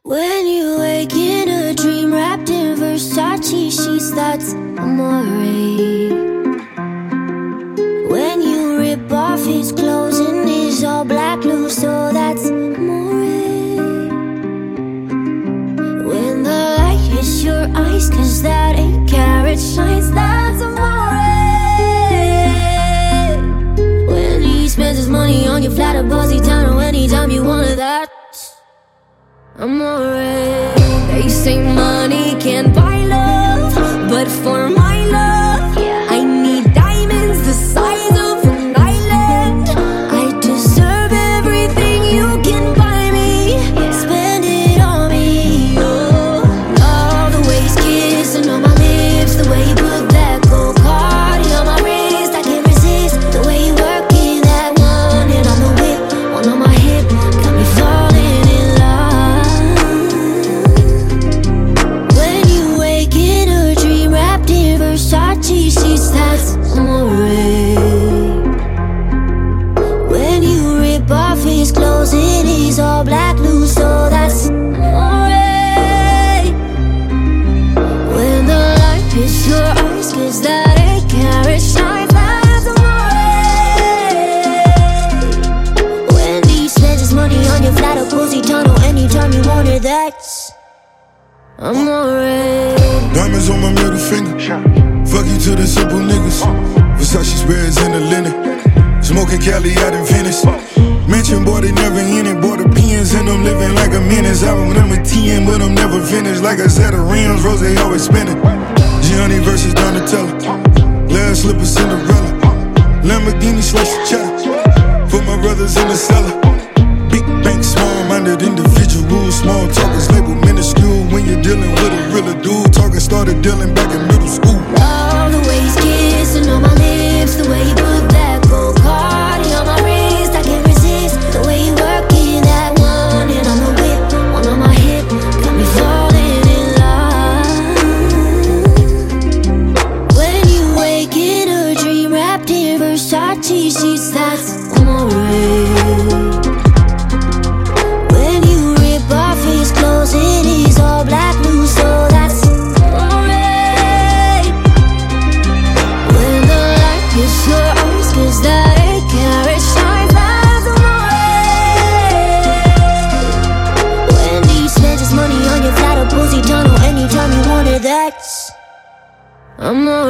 When you wake in a dream wrapped in Versace sheets, that's amore. When you rip off his clothes and he's all black loose, oh, that's amore. When the light hits your eyes, 'cause that 8-carat shines, that's amore. When he spends his money on your flat or Positano anytime you wanted, that amore. They say money can't buy love, but for my love, I need diamonds the size of an island. I deserve everything you can buy me. Spend it on me, oh. All the way he's kissing on my lips, the way you put that gold card on my wrist, I can't resist. The way you working that one hand on the whip, one on my hip, got me falling in love. Versace sheets, that's amore. When you rip off his clothes and he's all black loose, oh, that's amore. When the light hits your eyes, 'cause that 8-carat shines, that's amore. When he spends his money on your flat or Positano anytime you want it, that's amore. Diamonds on my middle finger. Fuck you to the simple niggas. Versace spreads in the linen. Smoking Cali out in Venice. Mention, boy, they never in it. Boy, the pins and I'm living like a menace. Album number 10, but I'm never finished. Like I said, the rims, Rose always spinning. Gianni versus Donatella. Glass slipper Cinderella. Lamborghini slice of cheddar. For my brothers in the cellar. Big bank, small-minded individuals. Small talkers label minuscule. When you're dealing with a realer dude. Talking started dealing back in middle school. All the way he's kissing on my lips, the way you put that gold card on my wrist, I can't resist. The way you working that one hand on the whip, one on my hip, got me falling in love. When you wake in a dream wrapped in Versace sheets, that's amore. When you rip off his clothes and he's all black loose, oh, that's your eyes, 'cause that 8-carat shines, that's amore. When he spends his money on your flat or Positano anytime you want it, that's amore.